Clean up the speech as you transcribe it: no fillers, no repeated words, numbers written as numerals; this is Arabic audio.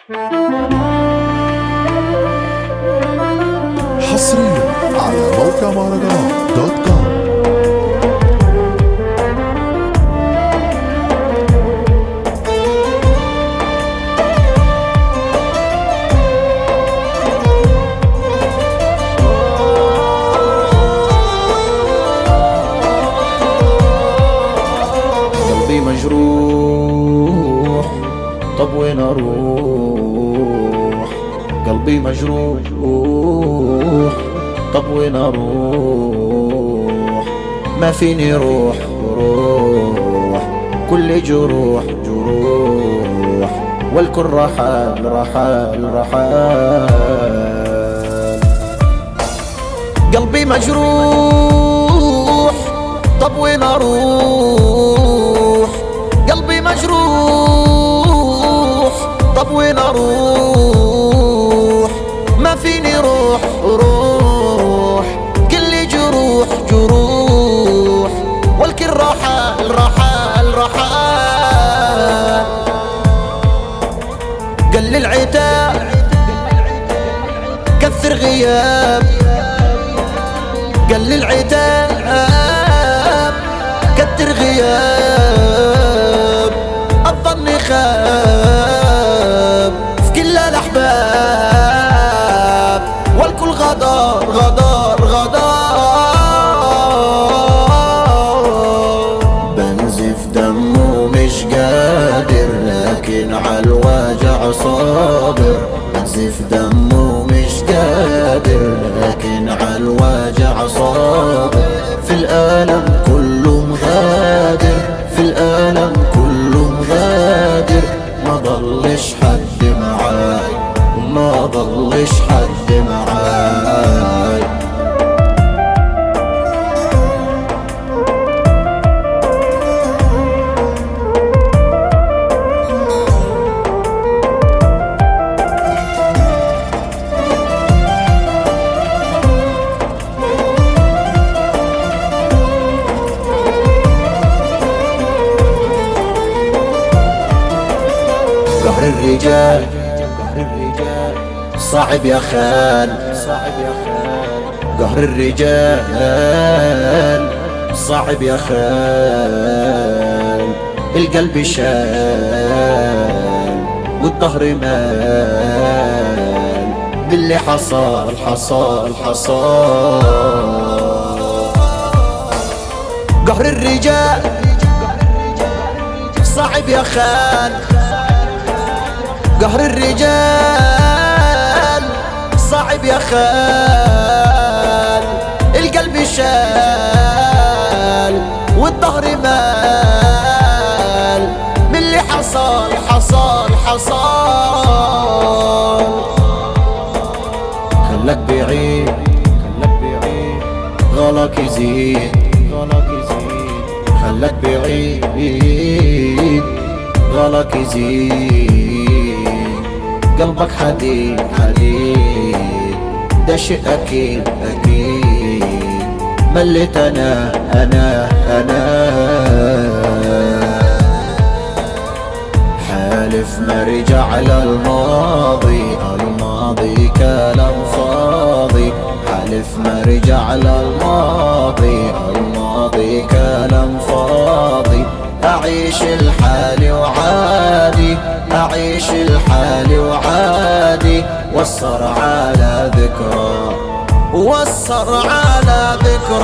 حصريا على موقع مهرجانات دوت كوم. قلبي مجروح، طب وين اروح؟ قلبي مجروح، طب وين اروح؟ ما فيني روح، كل جروح جروح، والكل رحال رحال رحال. قلبي مجروح، طب وين اروح؟ قلبي مجروح، طب وين اروح؟ ما فيني روح كل جروح جروح، والكل رحال رحال رحال. قل العتاب كثر غياب، قل العتاب كتر غياب، الظن خاب في كل الأحباب، والكل غدار غدار غدار. بنزف دمه مش قادر، لكن عالوجع صابر. بنزف دمه مش قادر، لكن عالوجع صابر. في الألم كله مغادر، في الألم كله مغادر. ما ضلش حد معاي، ما ضلش حد معاي. قهر الرجال صعب يا خال، قهر الرجال صعب يا خال. القلب شال والظهر مال، باللي حصل حصل حصل. قهر الرجال صعب يا خال، قهر الرجال صعب يا خال. القلب شال والظهر مال، من اللي حصل حصل حصل. خلك بعيد غلاك يزيد، خلك بعيد غلاك يزيد. قلبك حديد حديد، ده شيء أكيد أكيد. مليت أنا حالف ما رجع للماضي، الماضي كلام فاضي. حالف ما رجع للماضي، الماضي كلام فاضي. أعيش الحال وعادي، أعيش الحال وعادي. وصر على ذكرى، وصر على ذكرى.